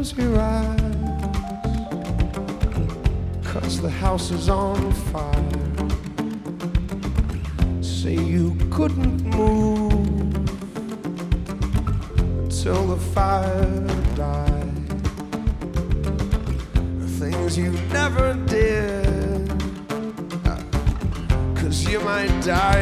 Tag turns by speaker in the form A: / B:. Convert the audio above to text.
A: close your eyes, 'cause the house is on fire. Say you couldn't move till the fire died. The things you never did, 'cause you might die